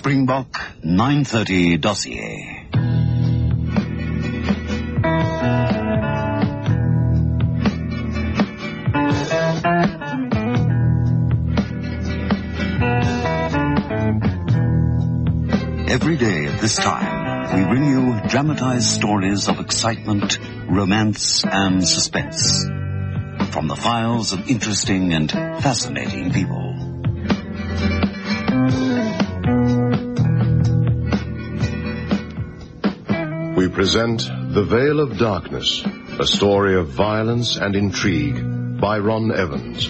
Springbok 930 dossier. Every day at this time, we bring you dramatized stories of excitement, romance, and suspense from the files of interesting and fascinating people. We present The Veil of Darkness, a story of violence and intrigue by Ron Evans.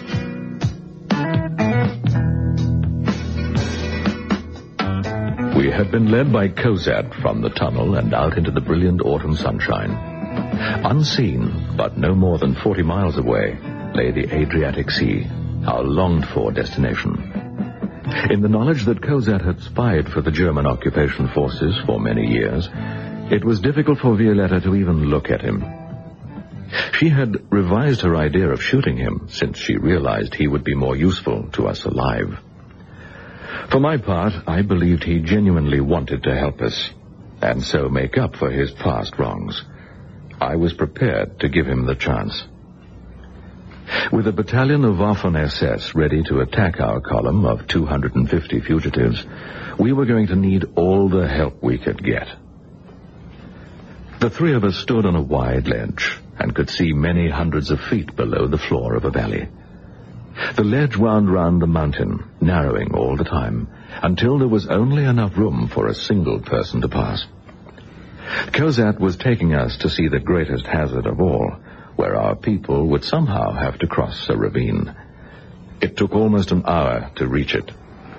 We had been led by Cosette from the tunnel and out into the brilliant autumn sunshine. Unseen, but no more than 40 miles away, lay the Adriatic Sea, our longed-for destination. In the knowledge that Cosette had spied for the German occupation forces for many years, it was difficult for Violetta to even look at him. She had revised her idea of shooting him, since she realized he would be more useful to us alive. For my part, I believed he genuinely wanted to help us, and so make up for his past wrongs. I was prepared to give him the chance. With a battalion of Waffen-SS ready to attack our column of 250 fugitives, we were going to need all the help we could get. The three of us stood on a wide ledge and could see many hundreds of feet below the floor of a valley. The ledge wound round the mountain, narrowing all the time, until there was only enough room for a single person to pass. Cosette was taking us to see the greatest hazard of all, where our people would somehow have to cross a ravine. It took almost an hour to reach it.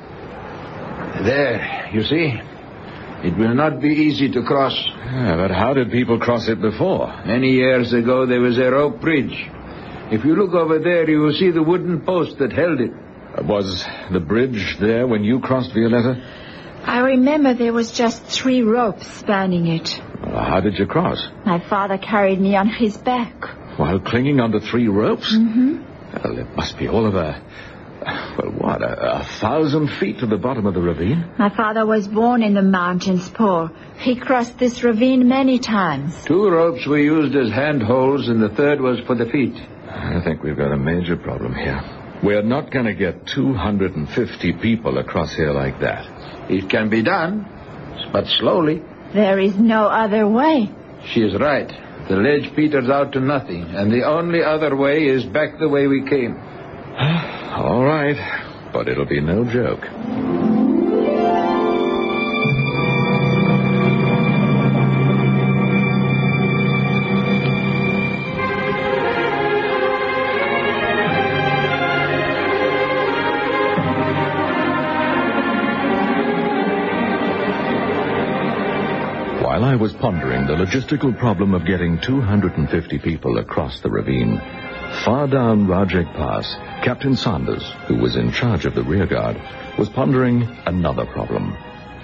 There, you see? It will not be easy to cross. Yeah, but how did people cross it before? Many years ago, there was a rope bridge. If you look over there, you will see the wooden post that held it. Was the bridge there when you crossed, Violetta? I remember there was just 3 ropes spanning it. Well, how did you cross? My father carried me on his back. While clinging onto 3 ropes? Mm-hmm. Well, it must be all of 1,000 feet to the bottom of the ravine? My father was born in the mountains, Paul. He crossed this ravine many times. 2 ropes were used as handholds, and the third was for the feet. I think we've got a major problem here. We're not going to get 250 people across here like that. It can be done, but slowly. There is no other way. She is right. The ledge peters out to nothing, and the only other way is back the way we came. All right, but it'll be no joke. While I was pondering the logistical problem of getting 250 people across the ravine, far down Rajek Pass, Captain Sanders, who was in charge of the rearguard, was pondering another problem.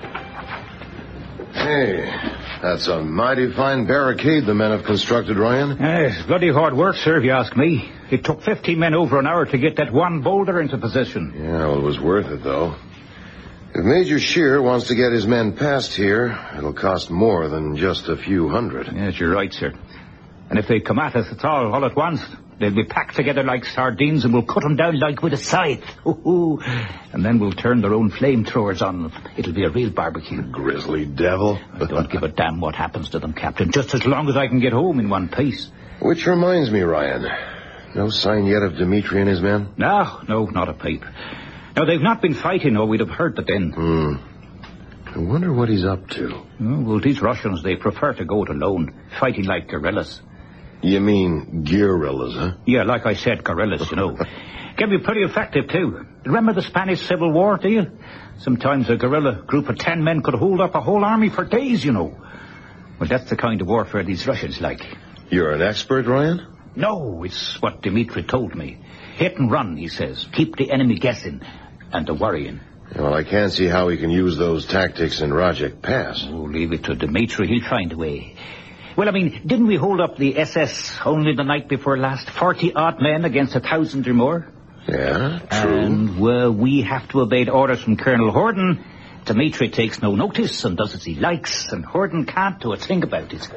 Hey, that's a mighty fine barricade the men have constructed, Ryan. It's bloody hard work, sir, if you ask me. It took 15 men over an hour to get that one boulder into position. Yeah, well, it was worth it, though. If Major Shear wants to get his men past here, it'll cost more than just a few hundred. Yes, you're right, sir. And if they come at us all at once, they'll be packed together like sardines, and we'll cut them down like with a scythe. And then we'll turn their own flamethrowers on them. It'll be a real barbecue. Grizzly devil. I don't give a damn what happens to them, Captain, just as long as I can get home in one piece. Which reminds me, Ryan, no sign yet of Dimitri and his men? No, not a peep. Now, they've not been fighting, or we'd have heard the din. I wonder what he's up to. Well, these Russians, they prefer to go it alone, fighting like guerrillas. You mean guerrillas, huh? Yeah, like I said, guerrillas, Can be pretty effective, too. Remember the Spanish Civil War, do you? Sometimes a guerrilla group of 10 men could hold up a whole army for days, Well, that's the kind of warfare these Russians like. You're an expert, Ryan? No, it's what Dimitri told me. Hit and run, he says. Keep the enemy guessing and to worrying. Well, I can't see how he can use those tactics in Rajek Pass. Oh, leave it to Dimitri. He'll find a way. Well, didn't we hold up the SS only the night before last? 40-odd men against 1,000 or more? Yeah, true. And we have to obey orders from Colonel Horden. Dmitri takes no notice and does as he likes, and Horden can't do a thing about it.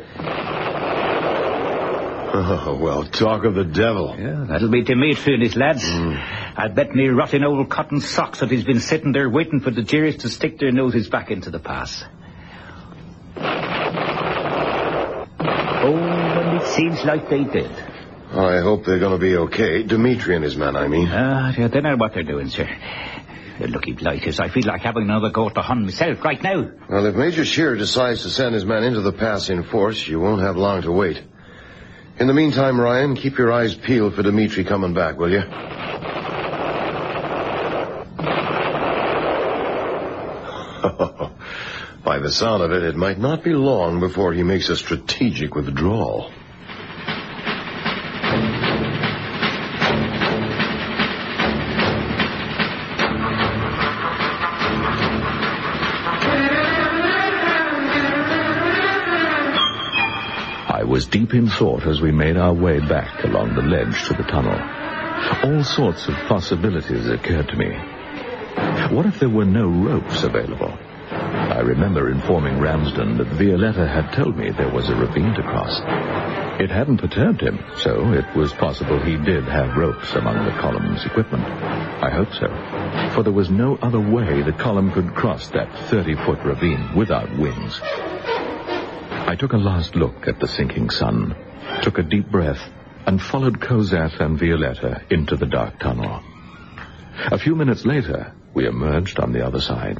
Oh, well, talk of the devil. Yeah, that'll be Dmitri and his lads. I'll bet me rotten old cotton socks that he's been sitting there waiting for the deers to stick their noses back into the pass. Oh, and it seems like they did. I hope they're going to be okay. Dmitri and his men, I mean. Yeah, they know what they're doing, sir. The lucky blighters. I feel like having another go at the Hun myself right now. Well, if Major Shearer decides to send his men into the pass in force, you won't have long to wait. In the meantime, Ryan, keep your eyes peeled for Dmitri coming back, will you? By the sound of it, it might not be long before he makes a strategic withdrawal. I was deep in thought as we made our way back along the ledge to the tunnel. All sorts of possibilities occurred to me. What if there were no ropes available? I remember informing Ramsden that Violetta had told me there was a ravine to cross. It hadn't perturbed him, so it was possible he did have ropes among the column's equipment. I hope so, for there was no other way the column could cross that 30-foot ravine without wings. I took a last look at the sinking sun, took a deep breath, and followed Kozat and Violetta into the dark tunnel. A few minutes later, we emerged on the other side.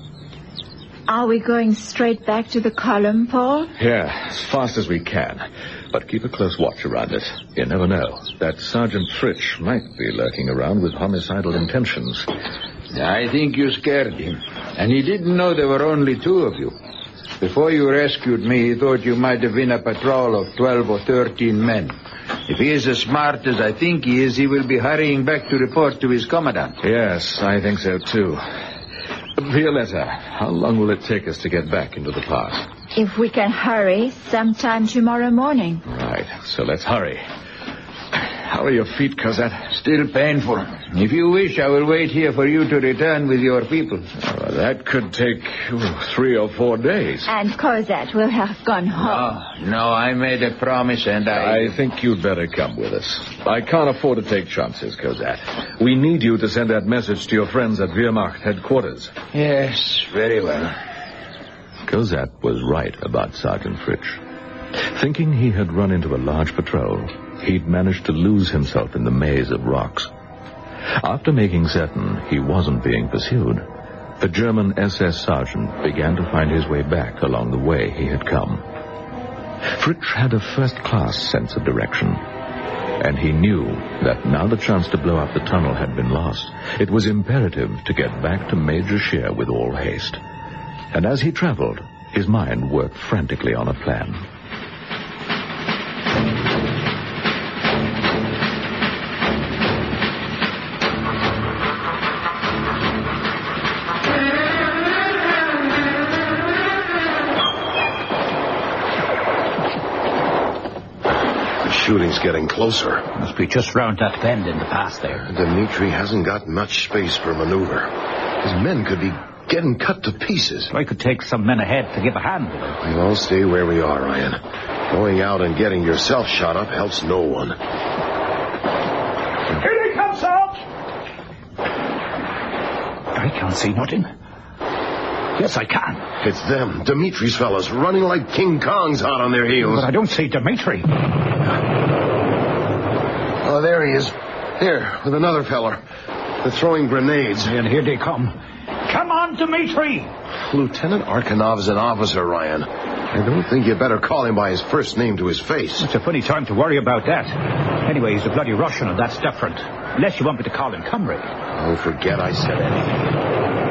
Are we going straight back to the column, Paul? Yeah, as fast as we can. But keep a close watch around it. You never know. That Sergeant Fritsch might be lurking around with homicidal intentions. I think you scared him. And he didn't know there were only two of you. Before you rescued me, he thought you might have been a patrol of 12 or 13 men. If he is as smart as I think he is, he will be hurrying back to report to his commandant. Yes, I think so, too. Violetta, how long will it take us to get back into the pass? If we can hurry, sometime tomorrow morning. Right, so let's hurry. How are your feet, Kozat? Still painful. If you wish, I will wait here for you to return with your people. That could take 3 or 4 days. And Kozat will have gone home. No, I made a promise and I think you'd better come with us. I can't afford to take chances, Kozat. We need you to send that message to your friends at Wehrmacht headquarters. Yes, very well. Kozat was right about Sergeant Fritsch. Thinking he had run into a large patrol, he'd managed to lose himself in the maze of rocks. After making certain he wasn't being pursued, the German SS sergeant began to find his way back along the way he had come. Fritsch had a first-class sense of direction, and he knew that now the chance to blow up the tunnel had been lost. It was imperative to get back to Major Scheer with all haste. And as he traveled, his mind worked frantically on a plan. Shooting's getting closer. Must be just round that bend in the pass there. Dmitri hasn't got much space for maneuver. His men could be getting cut to pieces. I could take some men ahead to give a hand. We'll all stay where we are, Ryan. Going out and getting yourself shot up helps no one. Here they come, Sarge! I can't see nothing. Yes, I can. It's them, Dimitri's fellas, running like King Kongs hot on their heels. But I don't see Dmitri. Oh, there he is. There, with another fella. They're throwing grenades. And here they come. Come on, Dmitri! Lieutenant Arkanov's an officer, Ryan. I don't think you better call him by his first name to his face. It's a funny time to worry about that. Anyway, he's a bloody Russian, and that's different. Unless you want me to call him comrade. Oh, forget I said anything.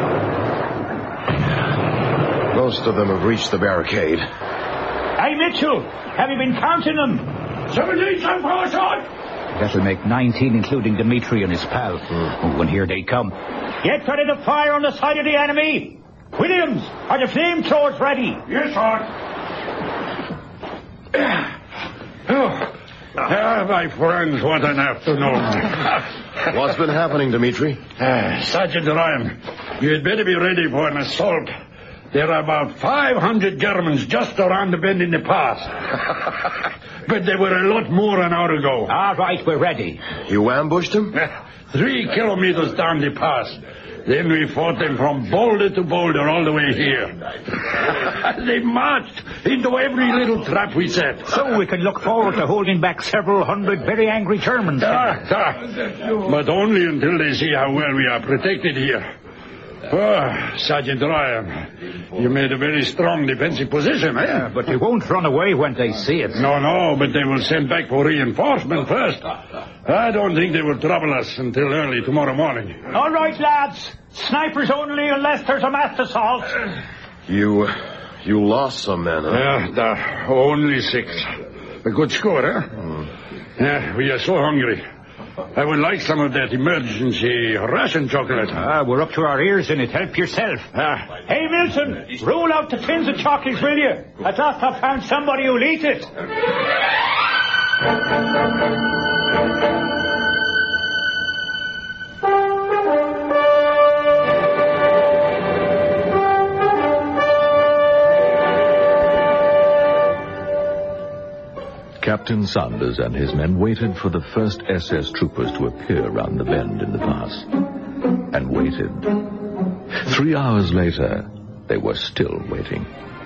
Most of them have reached the barricade. Hey, Mitchell, have you been counting them? 17 some shot. That'll make 19, including Dmitri and his pal. Oh, and here they come. Get ready to fire on the side of the enemy. Williams, are the flamethrowers ready? Yes, sir. My friends, what an afternoon. What's been happening, Dmitri? Sergeant Ryan, you had better be ready for an assault. There are about 500 Germans just around the bend in the pass. But there were a lot more an hour ago. All right, we're ready. You ambushed them? 3 kilometers down the pass. Then we fought them from boulder to boulder all the way here. They marched into every little trap we set. So we can look forward to holding back several hundred very angry Germans. But only until they see how well we are protected here. Oh, Sergeant Ryan, you made a very strong defensive position, eh? Yeah, but they won't run away when they see it. No, but they will send back for reinforcement first. I don't think they will trouble us until early tomorrow morning. All right, lads. Snipers only unless there's a mass assault. You lost some men, huh? Yeah, only 6. A good score, eh? Yeah, we are so hungry. I would like some of that emergency ration chocolate. We're up to our ears in it. Help yourself. Hey, Milton, roll out the tins of chocolates, will you? At last I've found somebody who'll eat it. Captain Sanders and his men waited for the first SS troopers to appear round the bend in the pass. And waited. 3 hours later, they were still waiting.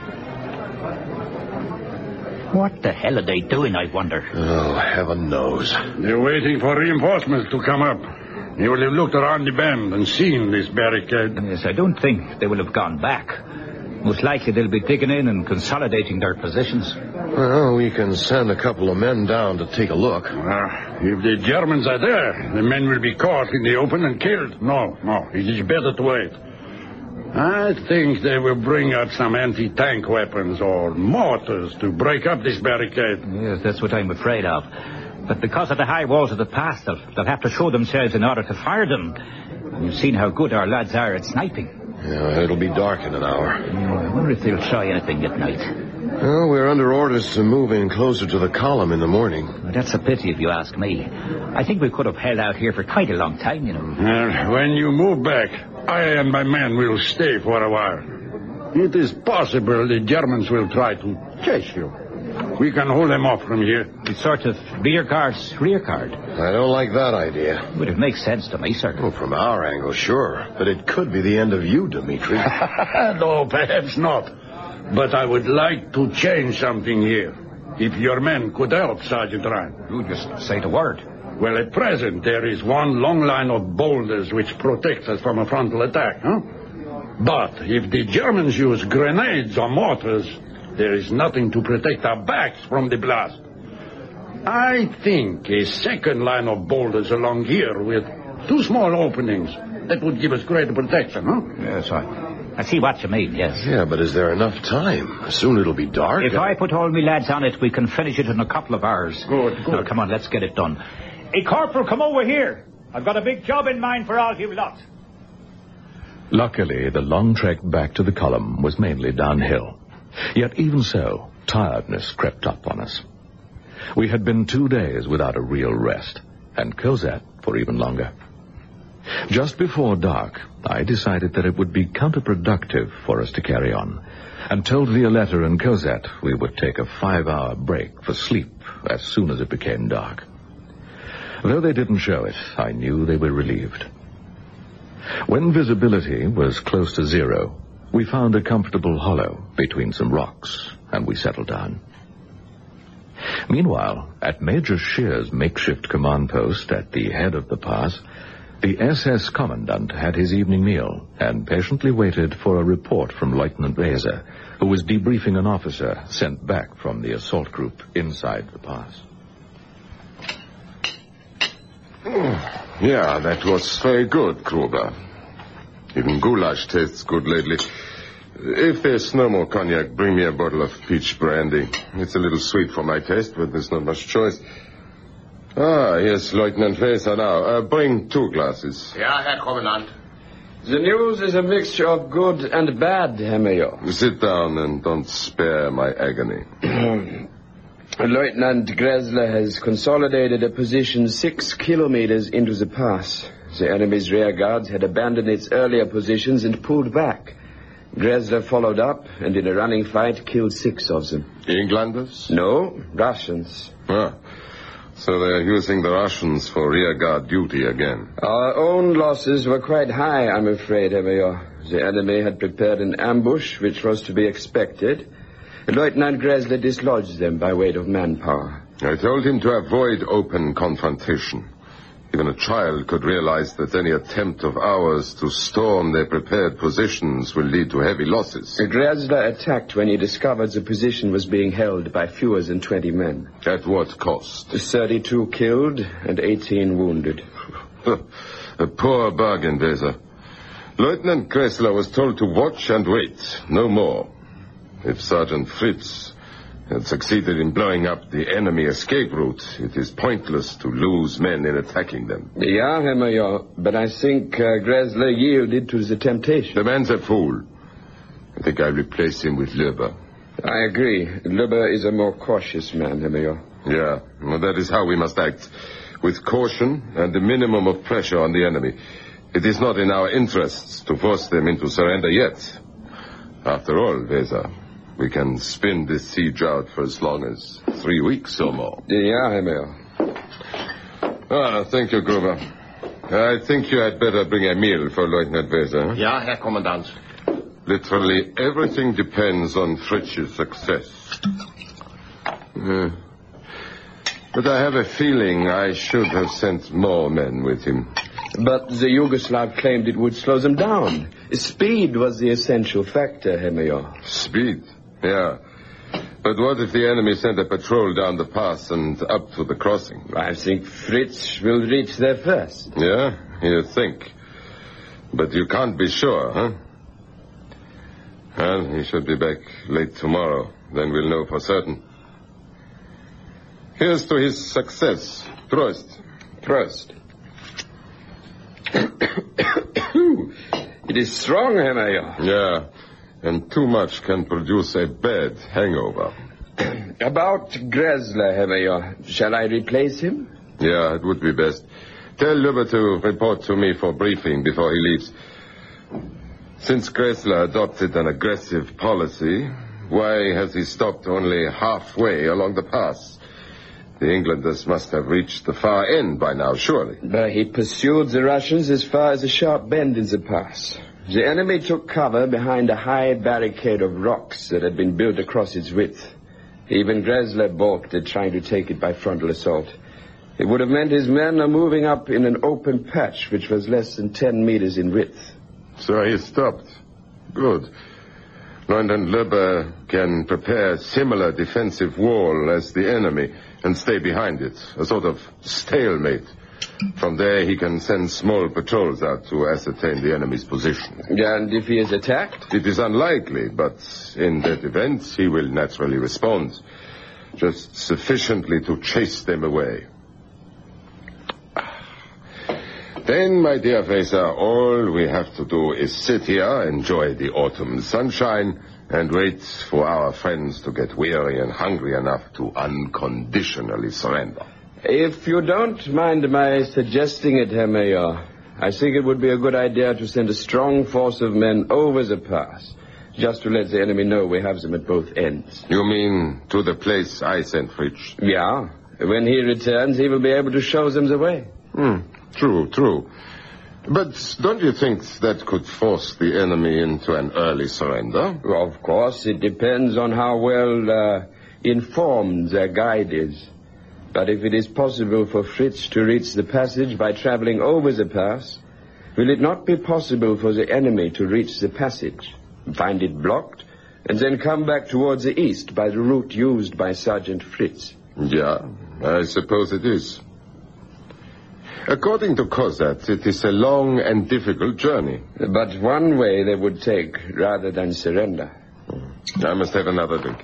What the hell are they doing, I wonder? Oh, heaven knows. They're waiting for reinforcements to come up. They will have looked around the bend and seen this barricade. Yes, I don't think they will have gone back. Most likely they'll be digging in and consolidating their positions. Well, we can send a couple of men down to take a look. If the Germans are there, the men will be caught in the open and killed. No, it is better to wait. I think they will bring out some anti-tank weapons or mortars to break up this barricade. Yes, that's what I'm afraid of. But because of the high walls of the pass, they'll have to show themselves in order to fire them. You've seen how good our lads are at sniping. Yeah, it'll be dark in an hour. I wonder if they'll try anything at night. Well, we're under orders to move in closer to the column in the morning. Well, that's a pity if you ask me. I think we could have held out here for quite a long time, you know. When you move back, I and my men will stay for a while. It is possible the Germans will try to chase you. We can hold them off from here. It's sort of rear guard. I don't like that idea. But it makes sense to me, sir. Well, from our angle, sure. But it could be the end of you, Dmitri. No, perhaps not. But I would like to change something here. If your men could help, Sergeant Ryan. You just say the word. Well, at present, there is one long line of boulders which protects us from a frontal attack, huh? But if the Germans use grenades or mortars, there is nothing to protect our backs from the blast. I think a second line of boulders along here with 2 small openings, that would give us greater protection, huh? Yes, I see what you mean, yes. Yeah, but is there enough time? Soon it'll be dark. If I put all my lads on it, we can finish it in a couple of hours. Good. Now, come on, let's get it done. Hey, Corporal, come over here. I've got a big job in mind for all you lot. Luckily, the long trek back to the column was mainly downhill. Yet even so, tiredness crept up on us. We had been 2 days without a real rest, and Cosette for even longer. Just before dark, I decided that it would be counterproductive for us to carry on, and told Violetta and Cosette we would take a 5-hour break for sleep as soon as it became dark. Though they didn't show it, I knew they were relieved. When visibility was close to 0, we found a comfortable hollow between some rocks, and we settled down. Meanwhile, at Major Shear's makeshift command post at the head of the pass, the SS commandant had his evening meal and patiently waited for a report from Lieutenant Weser, who was debriefing an officer sent back from the assault group inside the pass. Yeah, that was very good, Gruber. Even goulash tastes good lately. If there's no more cognac, bring me a bottle of peach brandy. It's a little sweet for my taste, but there's not much choice. Here's Lieutenant Weser now. Bring 2 glasses. Ja, Herr Kommandant. The news is a mixture of good and bad, Herr Major. Sit down and don't spare my agony. Lieutenant Gressler has consolidated a position 6 kilometers into the pass. The enemy's rear guards had abandoned its earlier positions and pulled back. Gressler followed up and in a running fight killed 6 of them. Englanders? No, Russians. Ah, so they're using the Russians for rear guard duty again. Our own losses were quite high, I'm afraid, Herr Major. The enemy had prepared an ambush which was to be expected. Lieutenant Gressler dislodged them by weight of manpower. I told him to avoid open confrontation. Even a child could realize that any attempt of ours to storm their prepared positions will lead to heavy losses. Gressler attacked when he discovered the position was being held by fewer than 20 men. At what cost? 32 killed and 18 wounded. A poor bargain, Weser. Lieutenant Gressler was told to watch and wait, no more. If Sergeant Fritz had succeeded in blowing up the enemy escape route, it is pointless to lose men in attacking them. Yeah, Herr Major, but I think Gressler yielded to the temptation. The man's a fool. I think I'll replace him with Löber. I agree. Löber is a more cautious man, Herr Major. Yeah, well, that is how we must act. With caution and a minimum of pressure on the enemy. It is not in our interests to force them into surrender yet. After all, Weser, we can spin this siege out for as long as 3 weeks or more. Yeah, Herr Major. Thank you, Gruber. I think you had better bring a meal for Lieutenant Weser. Ja, Herr Kommandant. Literally everything depends on Fritz's success. But I have a feeling I should have sent more men with him. But the Yugoslav claimed it would slow them down. Speed was the essential factor, Herr Major. Speed? Yeah. But what if the enemy sent a patrol down the pass and up to the crossing? I think Fritz will reach there first. Yeah, you think. But you can't be sure, huh? Well, he should be back late tomorrow. Then we'll know for certain. Here's to his success. Prost. Prost. It is strong, Herr Major. Yeah, and too much can produce a bad hangover. About Gressler, Herr Major, shall I replace him? Yeah, it would be best. Tell Löber to report to me for briefing before he leaves. Since Gressler adopted an aggressive policy, why has he stopped only halfway along the pass? The Englanders must have reached the far end by now, surely. But he pursued the Russians as far as a sharp bend in the pass. The enemy took cover behind a high barricade of rocks that had been built across its width. Even Gressler balked at trying to take it by frontal assault. It would have meant his men are moving up in an open patch which was less than 10 meters in width. So he stopped. Good. Lieutenant Löber can prepare a similar defensive wall as the enemy and stay behind it, a sort of stalemate. From there, he can send small patrols out to ascertain the enemy's position. And if he is attacked? It is unlikely, but in that event, he will naturally respond. Just sufficiently to chase them away. Then, my dear Weser, all we have to do is sit here, enjoy the autumn sunshine, and wait for our friends to get weary and hungry enough to unconditionally surrender. If you don't mind my suggesting it, Herr Major, I think it would be a good idea to send a strong force of men over the pass, just to let the enemy know we have them at both ends. You mean to the place I sent Fritz? Yeah. When he returns, he will be able to show them the way. True. But don't you think that could force the enemy into an early surrender? Well, of course, it depends on how well informed their guide is. But if it is possible for Fritz to reach the passage by traveling over the pass, will it not be possible for the enemy to reach the passage, find it blocked, and then come back towards the east by the route used by Sergeant Fritz? Yeah, I suppose it is. According to Kozat, it is a long and difficult journey. But one way they would take rather than surrender. I must have another drink.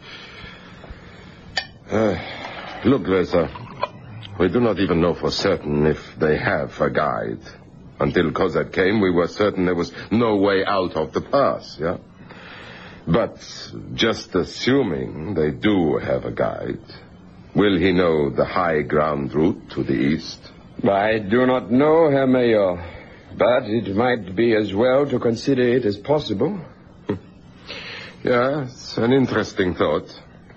Look, Weser, we do not even know for certain if they have a guide. Until Kozat came, we were certain there was no way out of the pass, yeah? But just assuming they do have a guide, Will he know the high ground route to the east? I do not know, Herr Mayor, but it might be as well to consider it as possible. Yeah, it's an interesting thought.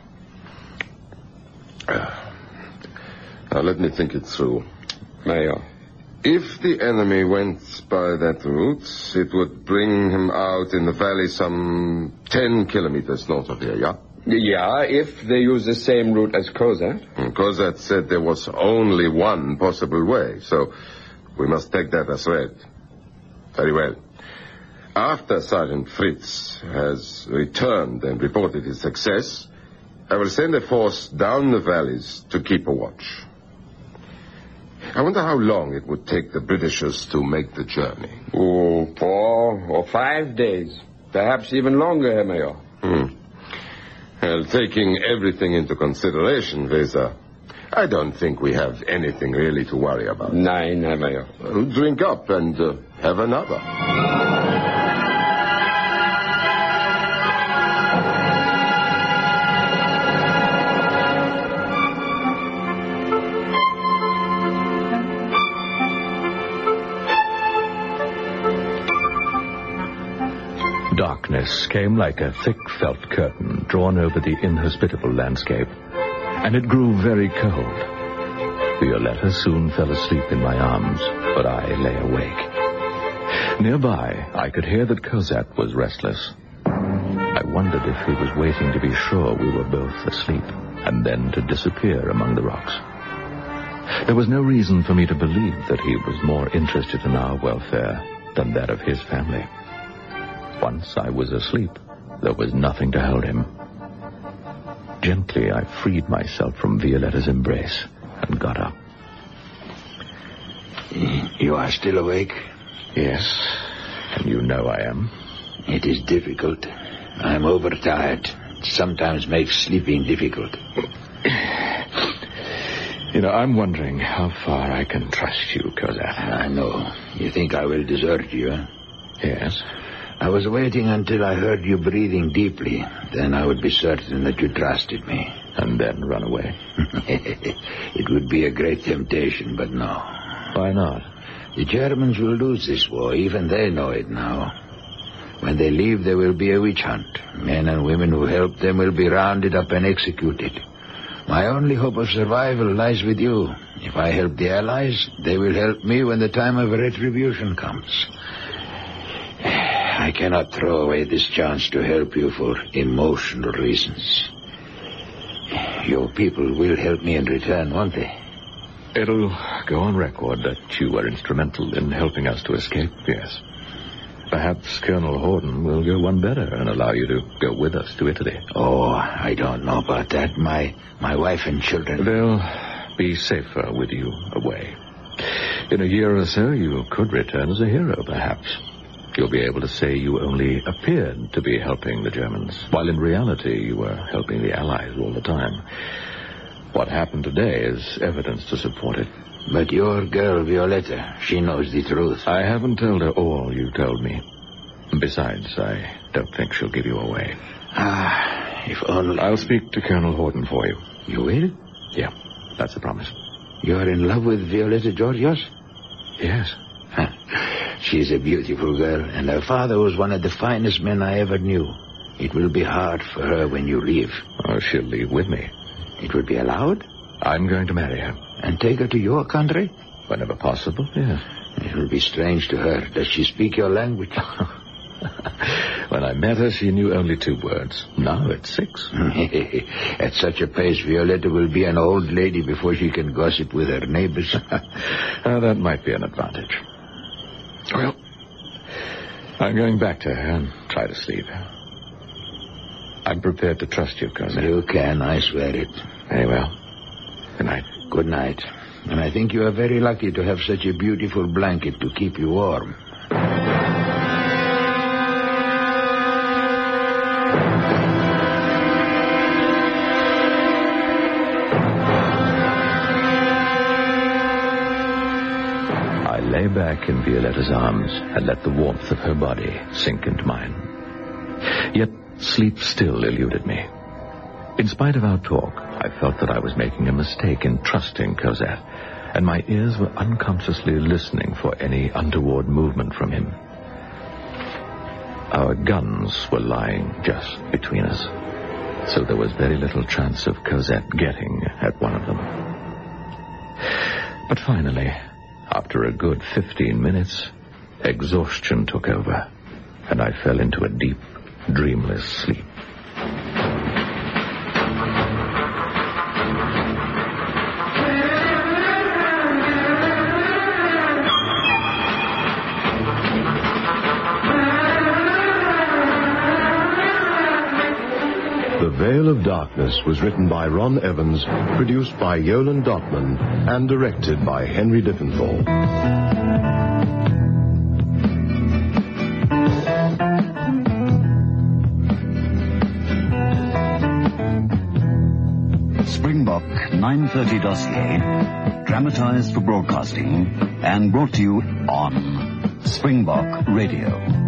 Now, let me think it through. Mayor. If the enemy went by that route, it would bring him out in the valley some 10 kilometers north of here, yeah? Yeah, if they use the same route as Kozat. Kozat said there was only one possible way, so we must take that as read. Very well. After Sergeant Fritz has returned and reported his success, I will send a force down the valleys to keep a watch. I wonder how long it would take the Britishers to make the journey. 4 or 5 days. Perhaps even longer, Herr Mayor. Well, taking everything into consideration, Weser, I don't think we have anything really to worry about. Nein, Herr Mayor. Well, drink up and have another. Darkness came like a thick felt curtain drawn over the inhospitable landscape, and it grew very cold. Violetta soon fell asleep in my arms, but I lay awake. Nearby, I could hear that Kozat was restless. I wondered if he was waiting to be sure we were both asleep, and then to disappear among the rocks. There was no reason for me to believe that he was more interested in our welfare than that of his family. Once I was asleep, there was nothing to hold him. Gently, I freed myself from Violetta's embrace and got up. You are still awake? Yes, and you know I am. It is difficult. I'm overtired. It sometimes makes sleeping difficult. I'm wondering how far I can trust you, Kozat. I know. You think I will desert you, huh? Yes. I was waiting until I heard you breathing deeply. Then I would be certain that you trusted me. And then run away? It would be a great temptation, but no. Why not? The Germans will lose this war. Even they know it now. When they leave, there will be a witch hunt. Men and women who helped them will be rounded up and executed. My only hope of survival lies with you. If I help the Allies, they will help me when the time of retribution comes. I cannot throw away this chance to help you for emotional reasons. Your people will help me in return, won't they? It'll go on record that you were instrumental in helping us to escape, yes. Perhaps Colonel Horden will go one better and allow you to go with us to Italy. Oh, I don't know about that. My wife and children... They'll be safer with you away. In a year or so, you could return as a hero, perhaps. You'll be able to say you only appeared to be helping the Germans, while in reality you were helping the Allies all the time. What happened today is evidence to support it. But your girl, Violetta, she knows the truth. I haven't told her all you told me. Besides, I don't think she'll give you away. If only... I'll speak to Colonel Horden for you. You will? Yeah, that's a promise. You're in love with Violetta Georgios? Yes. She's a beautiful girl, and her father was one of the finest men I ever knew. It will be hard for her when you leave. Oh, she'll leave with me. It will be allowed? I'm going to marry her. And take her to your country? Whenever possible, yes. It will be strange to her. Does she speak your language? When I met her, she knew only 2 words. Now it's 6. At such a pace, Violetta will be an old lady before she can gossip with her neighbors. That might be an advantage. Well, I'm going back to her and try to sleep. I'm prepared to trust you, cousin. You can, I swear it. Very well. Good night. Good night. And I think you are very lucky to have such a beautiful blanket to keep you warm. I lay back in Violetta's arms and let the warmth of her body sink into mine. Yet sleep still eluded me. In spite of our talk, I felt that I was making a mistake in trusting Cosette, and my ears were unconsciously listening for any untoward movement from him. Our guns were lying just between us, so there was very little chance of Cosette getting at one of them. But finally, after a good 15 minutes, exhaustion took over, and I fell into a deep, dreamless sleep. The Veil of Darkness was written by Ron Evans, produced by Yolan Dotman, and directed by Henry Diffenthal. Springbok 930 Dossier, dramatized for broadcasting and brought to you on Springbok Radio.